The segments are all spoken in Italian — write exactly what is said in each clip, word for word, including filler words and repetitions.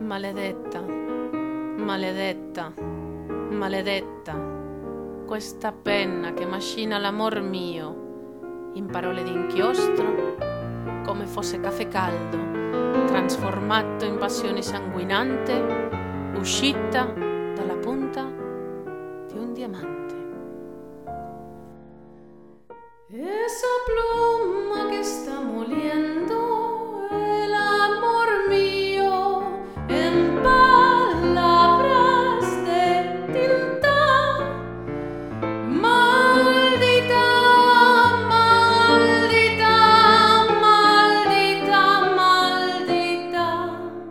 Maledetta, maledetta, maledetta, questa penna che macina l'amor mio in parole d'inchiostro, come fosse caffè caldo, trasformato in passione sanguinante, uscita dalla punta di un diamante. Esa pluma que está moliendo el amor mío en palabras de tinta. Maldita, maldita, maldita, maldita.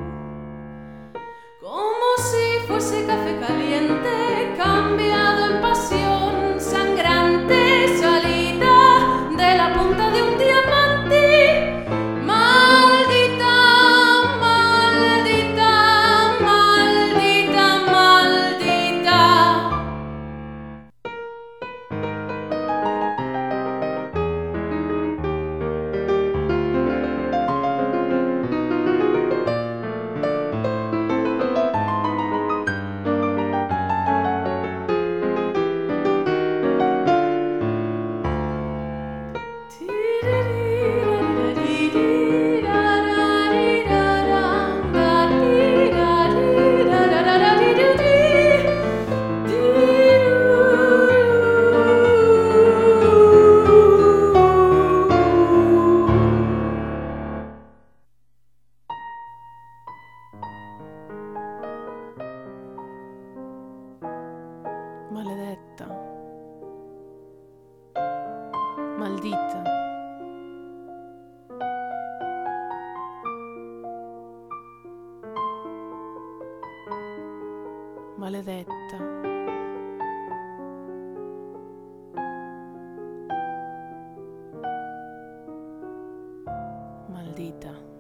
Como si fuese café caliente cambiado en pasión sangrante, salida de la punta de un diamante. Maldita, maldita, maldita, maldita. Maledetta, maldita, maledetta, maldita.